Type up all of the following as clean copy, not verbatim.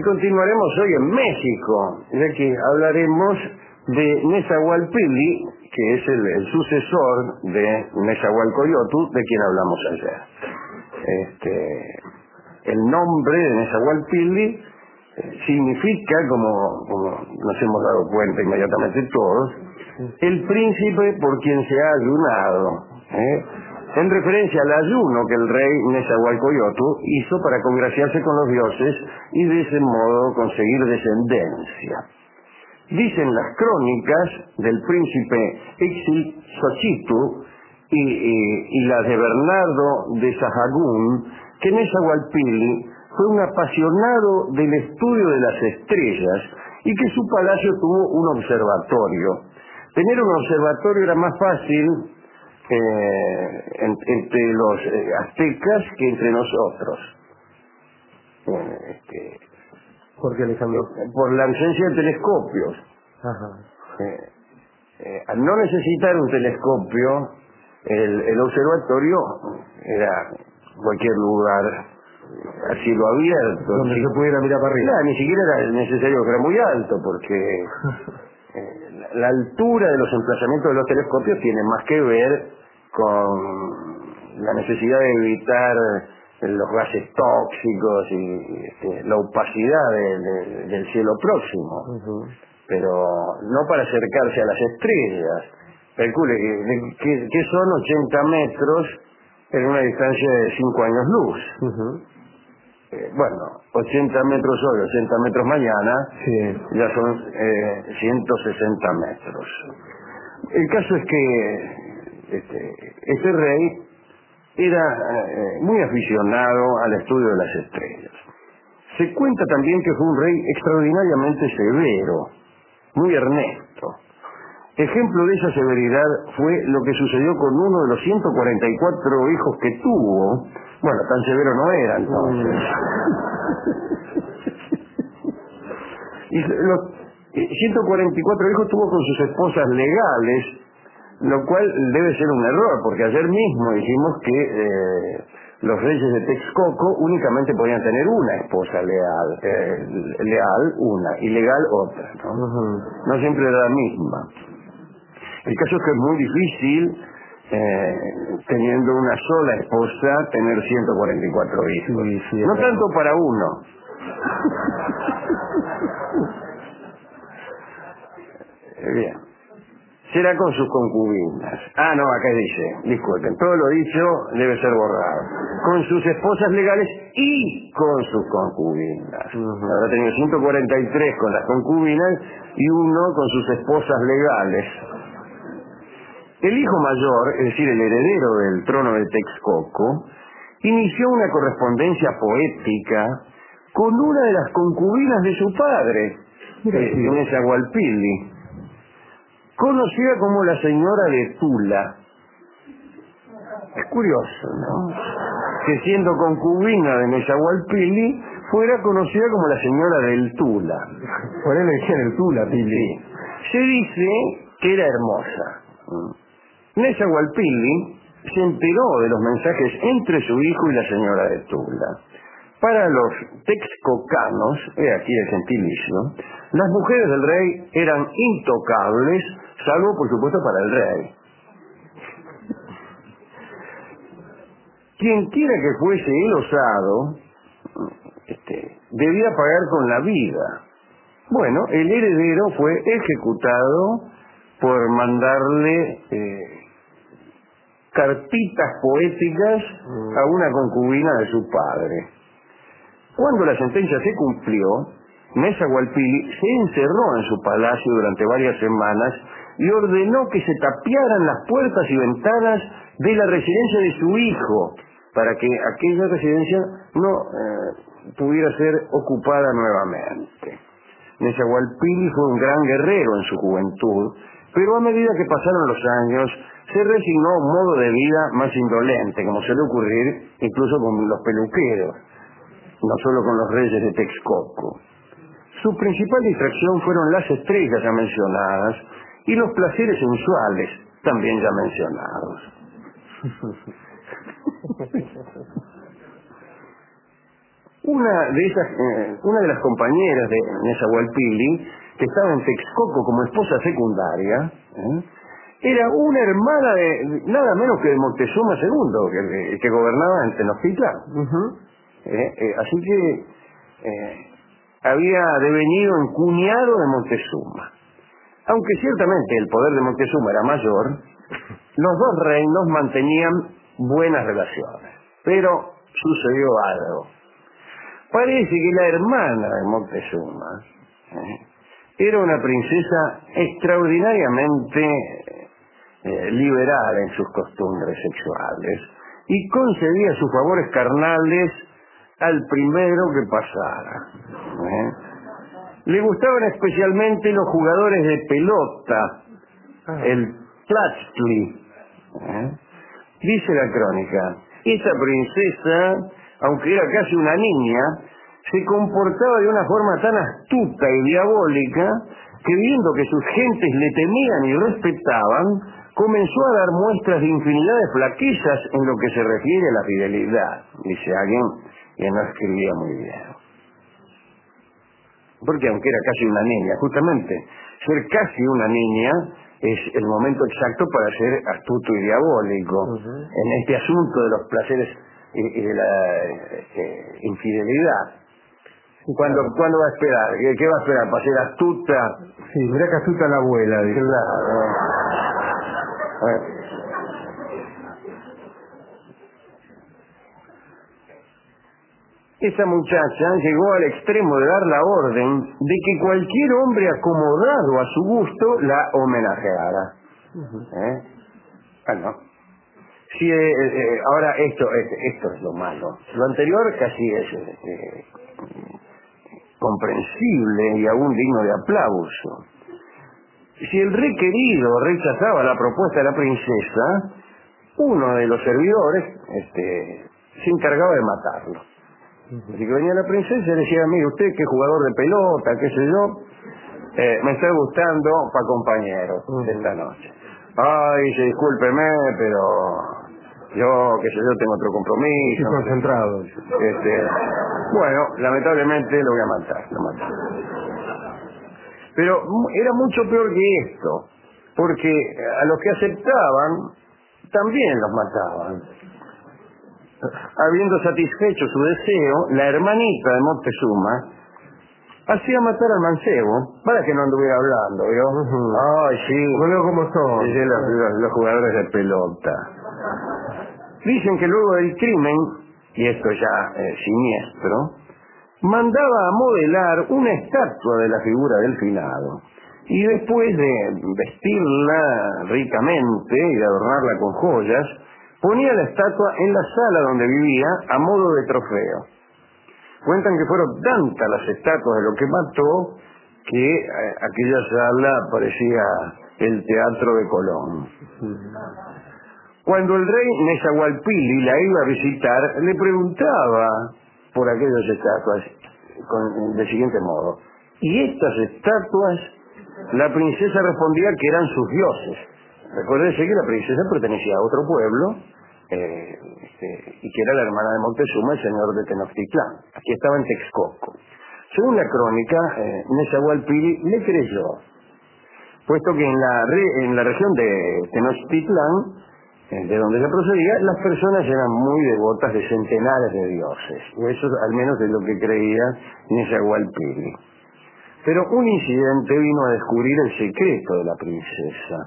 continuaremos hoy en México, ya que hablaremos de Nezahualpilli, que es el sucesor de Nezahualcóyotl, de quien hablamos ayer. El nombre de Nezahualpilli significa, como nos hemos dado cuenta inmediatamente todos, el príncipe por quien se ha ayunado, en referencia al ayuno que el rey Nezahualcóyotl hizo para congraciarse con los dioses y de ese modo conseguir descendencia. Dicen las crónicas del príncipe Ixtlilxochitl y las de Bernardo de Sahagún que Nezahualpilli fue un apasionado del estudio de las estrellas y que su palacio tuvo un observatorio. Tener un observatorio era más fácil entre los aztecas que entre nosotros. ¿Por qué, Alejandro? Por la ausencia de telescopios. Al no necesitar un telescopio, el observatorio era cualquier lugar a cielo abierto. Donde se pudiera mirar para arriba. No, ni siquiera era necesario que fuera muy alto, porque la altura de los emplazamientos de los telescopios tiene más que ver con la necesidad de evitar los gases tóxicos y la opacidad del cielo próximo, pero no para acercarse a las estrellas. Calcule que son 80 metros en una distancia de 5 años luz. Bueno, 80 metros hoy, 80 metros mañana, sí, ya son 160 metros. El caso es que este rey era muy aficionado al estudio de las estrellas. Se cuenta también que fue un rey extraordinariamente severo, muy ernesto. Ejemplo de esa severidad fue lo que sucedió con uno de los 144 hijos que tuvo. Bueno, tan severo no era entonces. Y los 144 hijos tuvo con sus esposas legales, lo cual debe ser un error, porque ayer mismo dijimos que los reyes de Texcoco únicamente podían tener una esposa leal una, y legal otra, ¿no? No siempre era la misma. El caso es que es muy difícil, teniendo una sola esposa, tener 144 hijos. Sí, no tanto para uno. Bien. Será con sus concubinas. No, acá dice, disculpen, todo lo dicho debe ser borrado. Con sus esposas legales y con sus concubinas. Habrá tenido 143 con las concubinas y uno con sus esposas legales. El hijo mayor, es decir, el heredero del trono de Texcoco, inició una correspondencia poética con una de las concubinas de su padre, Nezahualpilli, conocida como la señora de Tula. Es curioso, ¿no? Que siendo concubina de Nezahualpilli, fuera conocida como la señora del Tula. Por él le decían el Tula, Pili. Se dice que era hermosa. Nezahualpilli se enteró de los mensajes entre su hijo y la señora de Tula. Para los texcocanos, he aquí el gentilicio, las mujeres del rey eran intocables, salvo por supuesto para el rey. Quien quiera que fuese el osado, debía pagar con la vida. Bueno, el heredero fue ejecutado por mandarle cartitas poéticas a una concubina de su padre. Cuando la sentencia se cumplió, Nezahualpilli se encerró en su palacio durante varias semanas y ordenó que se tapiaran las puertas y ventanas de la residencia de su hijo, para que aquella residencia no pudiera ser ocupada nuevamente. Nezahualpilli fue un gran guerrero en su juventud, pero a medida que pasaron los años, se resignó a un modo de vida más indolente, como suele ocurrir incluso con los peluqueros, no solo con los reyes de Texcoco. Su principal distracción fueron las estrellas ya mencionadas y los placeres sensuales también ya mencionados. una de las compañeras de Nezahualpilli, que estaba en Texcoco como esposa secundaria, era una hermana de nada menos que de Moctezuma II, que gobernaba en Tenochtitlán. Así que había devenido en cuñado de Moctezuma. Aunque ciertamente el poder de Moctezuma era mayor, los dos reinos mantenían buenas relaciones. Pero sucedió algo. Parece que la hermana de Moctezuma era una princesa extraordinariamente liberal en sus costumbres sexuales y concedía sus favores carnales al primero que pasara. Le gustaban especialmente los jugadores de pelota, el Tlachtli. Dice la crónica, esa princesa, aunque era casi una niña, se comportaba de una forma tan astuta y diabólica que, viendo que sus gentes le temían y respetaban, comenzó a dar muestras de infinidad de flaquezas en lo que se refiere a la fidelidad, dice alguien que no escribía muy bien. Porque aunque era casi una niña, justamente ser casi una niña es el momento exacto para ser astuto y diabólico en este asunto de los placeres y de la infidelidad. ¿Cuándo va a esperar? ¿Qué va a esperar? ¿Para ser astuta? Sí, mira que astuta la abuela. Dice. Claro. Esa muchacha llegó al extremo de dar la orden de que cualquier hombre acomodado a su gusto la homenajeara. No. Sí, ahora esto es lo malo. Lo anterior casi es comprensible y aún digno de aplauso. Si el rey querido rechazaba la propuesta de la princesa, uno de los servidores se encargaba de matarlo. Así que venía la princesa y le decía, mire usted que es jugador de pelota, qué sé yo, me está gustando para compañero de esta noche. Ay, dice, discúlpeme, pero yo, qué sé yo, tengo otro compromiso. Estoy concentrado. Bueno, lamentablemente lo voy a matar, lo maté. Pero era mucho peor que esto, porque a los que aceptaban también los mataban. Habiendo satisfecho su deseo, la hermanita de Moctezuma hacía matar al mancebo para que no anduviera hablando, ¿vio? Ay, sí. Bueno, ¿cómo son? Dicen los jugadores de pelota. Dicen que luego del crimen, y esto ya siniestro, mandaba a modelar una estatua de la figura del finado. Y después de vestirla ricamente y de adornarla con joyas, ponía la estatua en la sala donde vivía a modo de trofeo. Cuentan que fueron tantas las estatuas de lo que mató que aquella sala parecía el Teatro de Colón. Cuando el rey Nezahualpilli la iba a visitar, le preguntaba por aquellas estatuas del siguiente modo. ¿Y estas estatuas? La princesa respondía que eran sus dioses. Recuérdese que la princesa pertenecía a otro pueblo y que era la hermana de Moctezuma, el señor de Tenochtitlán. Aquí estaba en Texcoco. Según la crónica, Nezahualpilli le creyó, puesto que en la región de Tenochtitlán, de donde se procedía, las personas eran muy devotas de centenares de dioses. Eso al menos es lo que creía Nezahualpilli. Pero un incidente vino a descubrir el secreto de la princesa.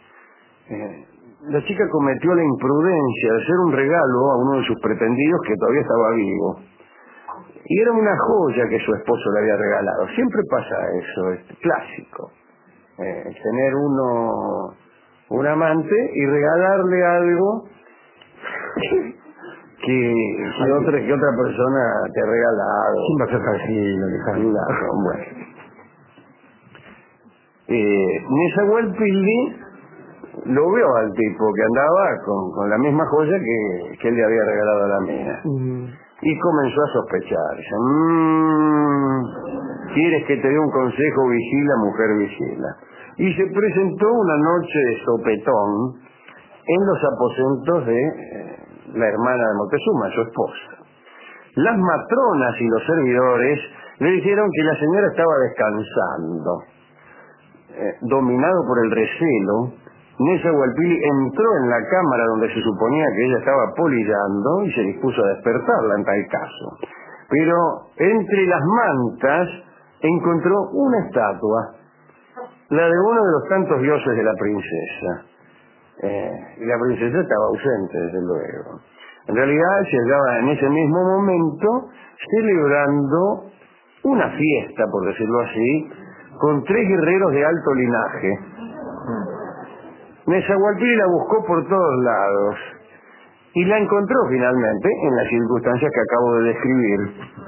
La chica cometió la imprudencia de hacer un regalo a uno de sus pretendidos que todavía estaba vivo. Y era una joya que su esposo le había regalado. Siempre pasa eso, es clásico. Tener un amante y regalarle algo que otra persona te ha regalado. ¿Quién va a ser tranquilo, Alejandro? Claro, bueno. Nezahualpilli lo vio al tipo que andaba con la misma joya que él le había regalado a la mina. Y comenzó a sospechar. Dice, ¿quieres que te dé un consejo? Vigila, mujer, vigila. Y se presentó una noche de sopetón en los aposentos de la hermana de Moctezuma, su esposa. Las matronas y los servidores le dijeron que la señora estaba descansando. Dominado por el recelo, Nezahualpilli entró en la cámara donde se suponía que ella estaba polillando y se dispuso a despertarla en tal caso. Pero entre las mantas encontró una estatua, la de uno de los tantos dioses de la princesa. Y la princesa estaba ausente, desde luego. En realidad se hallaba en ese mismo momento celebrando una fiesta, por decirlo así, con 3 guerreros de alto linaje. Nezahualpilli la buscó por todos lados y la encontró finalmente en las circunstancias que acabo de describir.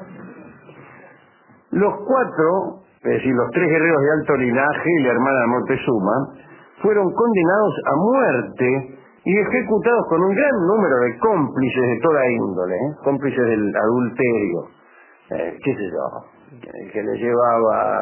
Los 4, es decir, los 3 guerreros de alto linaje y la hermana de Moctezuma, fueron condenados a muerte y ejecutados con un gran número de cómplices de toda índole, cómplices del adulterio, qué sé yo, que le llevaba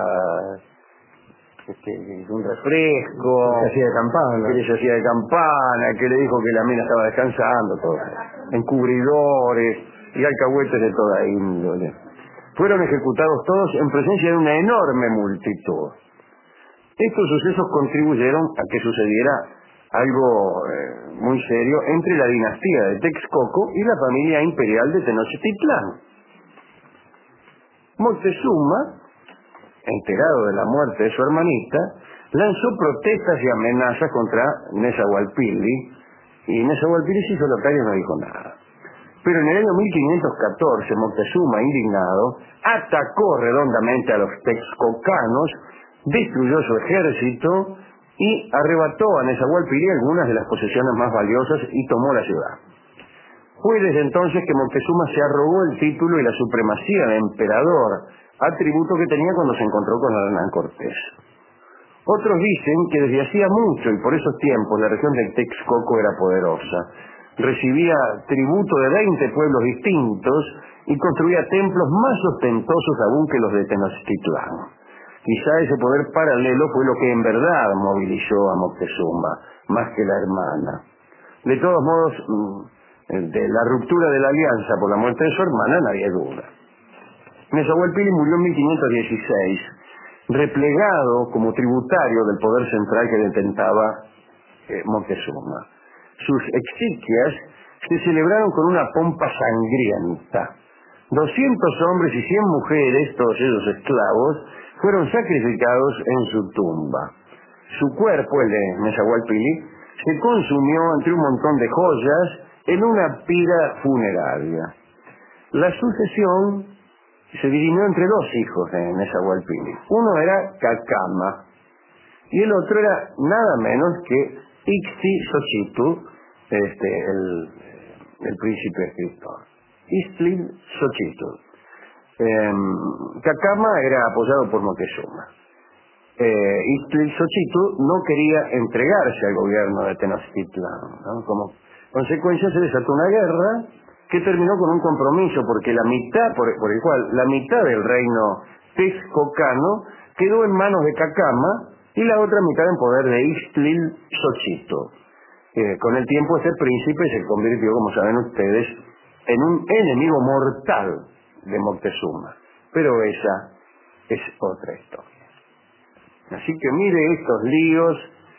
un refresco, Se hacía de campana, que les hacía de campana, que le dijo que la mina estaba descansando, todo, encubridores y alcahuetes de toda índole. Fueron ejecutados todos en presencia de una enorme multitud. Estos sucesos contribuyeron a que sucediera algo muy serio entre la dinastía de Texcoco y la familia imperial de Tenochtitlán. Moctezuma, enterado de la muerte de su hermanita, lanzó protestas y amenazas contra Nezahualpilli, y Nezahualpilli se hizo locario y no dijo nada. Pero en el año 1514, Moctezuma, indignado, atacó redondamente a los texcocanos, destruyó su ejército y arrebató a Nezahualpilli algunas de las posesiones más valiosas y tomó la ciudad. Fue desde entonces que Moctezuma se arrogó el título y la supremacía de emperador, atributo que tenía cuando se encontró con Hernán Cortés. Otros dicen que desde hacía mucho y por esos tiempos la región de Texcoco era poderosa. Recibía tributo de 20 pueblos distintos y construía templos más ostentosos aún que los de Tenochtitlán. Quizá ese poder paralelo fue lo que en verdad movilizó a Moctezuma, más que la hermana. De todos modos, de la ruptura de la alianza por la muerte de su hermana nadie duda. Nezahualpilli murió en 1516, replegado como tributario del poder central que detentaba Moctezuma. Sus exequias se celebraron con una pompa sangrienta. 200 hombres y 100 mujeres, todos ellos esclavos, fueron sacrificados en su tumba. Su cuerpo, el de Nezahualpilli, se consumió entre un montón de joyas en una pira funeraria. La sucesión se dirimió entre 2 hijos de Nezahualpilli. Uno era Cacama y el otro era nada menos que Ixtlilxochitl, el príncipe escritor. Ixtlilxochitl. Cacama era apoyado por Moctezuma. Ixtlilxochitl no quería entregarse al gobierno de Tenochtitlán, ¿no? Como consecuencia se desató una guerra que terminó con un compromiso porque la mitad, por el cual la mitad del reino texcocano quedó en manos de Cacama y la otra mitad en poder de Ixtlilxochitl. Con el tiempo este príncipe se convirtió, como saben ustedes, en un enemigo mortal de Moctezuma. Pero esa es otra historia. Así que mire estos líos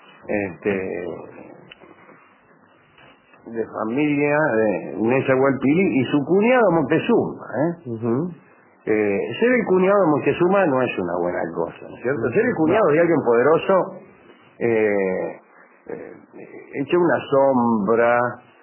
de familia de Nezahualpilli y su cuñado Moctezuma. Ser el cuñado de Moctezuma no es una buena cosa, ¿no es cierto? Ser el cuñado de alguien poderoso echa una sombra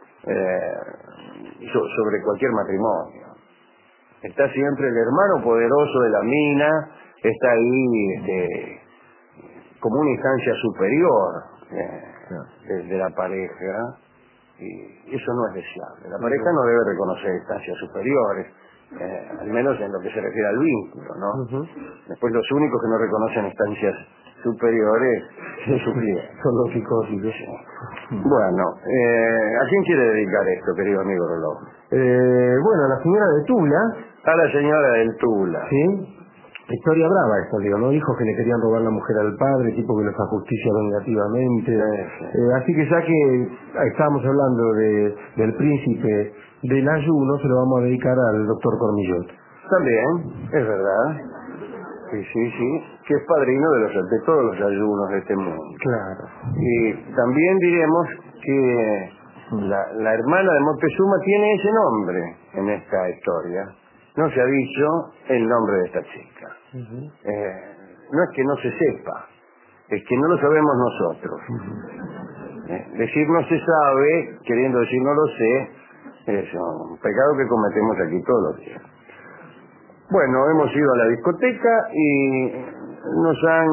sobre cualquier matrimonio. Está siempre el hermano poderoso de la mina, está ahí como una instancia superior de la pareja, y eso no es deseable. La pareja no debe reconocer instancias superiores, al menos en lo que se refiere al vínculo, ¿no? Después los únicos que no reconocen instancias superiores son sus clientes. Son los psicóticos. Bueno, ¿a quién quiere dedicar esto, querido amigo Roló? Bueno, la señora de Tula. A la señora del Tula. ¿Sí? Historia brava esta, digo, ¿no? Hijos que le querían robar la mujer al padre, tipo que los ajusticia vengativamente. Sí. Así que ya que estábamos hablando del príncipe del ayuno se lo vamos a dedicar al doctor Cormillot. También, es verdad. Sí, que es padrino de todos los ayunos de este mundo. Claro. Y también diremos que la hermana de Moctezuma tiene ese nombre en esta historia. No se ha dicho el nombre de esta chica. No es que no se sepa, es que no lo sabemos nosotros. Decir no se sabe, queriendo decir no lo sé, es un pecado que cometemos aquí todos los días. Bueno, hemos ido a la discoteca y nos han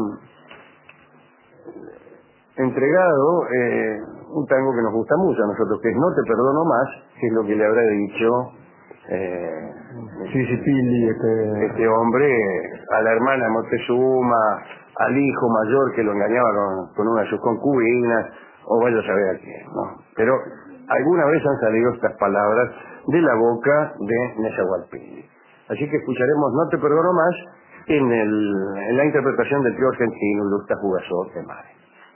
entregado un tango que nos gusta mucho a nosotros, que es No te perdono más, que es lo que le habrá dicho Pili, este hombre a la hermana de Moctezuma, al hijo mayor que lo engañaba con una de sus concubinas, o vaya a saber a quién, ¿no? Pero alguna vez han salido estas palabras de la boca de Nezahualpilli. Así que escucharemos No te perdono más en la interpretación del trío argentino Lucta Jugasó de Mare.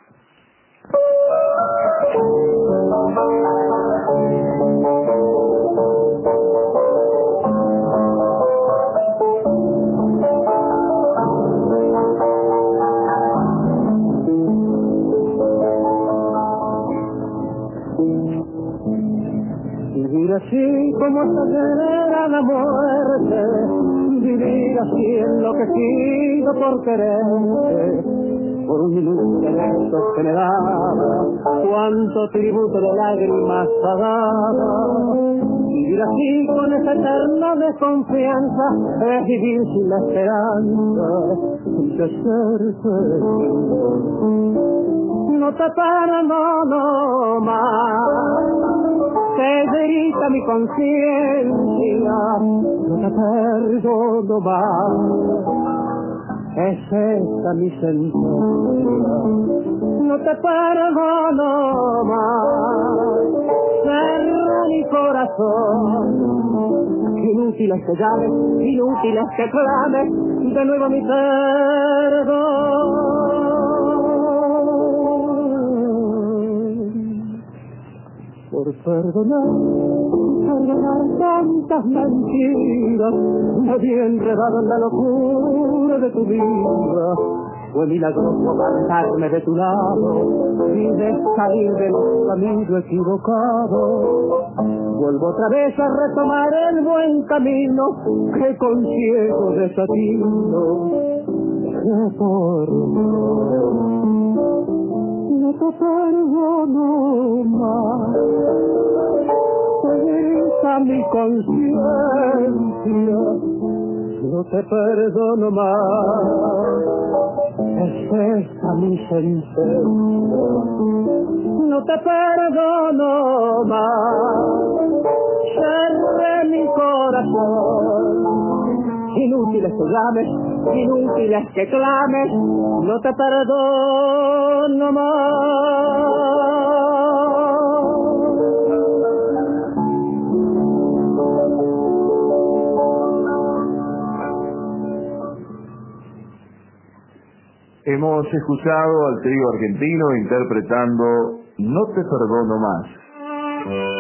Vivir así como hasta llegar a la muerte, vivir así enloquecido por quererte, por un minuto de besos que me daba, cuánto tributo de lágrimas pagaba. Vivir así con esa eterna desconfianza es vivir sin la esperanza de ser feliz. No te perdono más, te grita mi conciencia, no te perdono más, es esta mi sentencia. No te perdono más, cerra mi corazón, inútil es que llames, inútil es que clames, de nuevo mi perdón. Por perdonar tantas mentiras, me había enredado en la locura de tu vida. Fue milagroso apartarme de tu lado y de salir del camino equivocado. Vuelvo otra vez a retomar el buen camino que con ciego desatino no te perdono más, esa mi conciencia, no te perdono más, es esa mi sentencia, no te perdono más, cerré mi corazón. Inútiles que llames, inútiles que clames, no te perdono más. Hemos escuchado al trío argentino interpretando No te perdono más.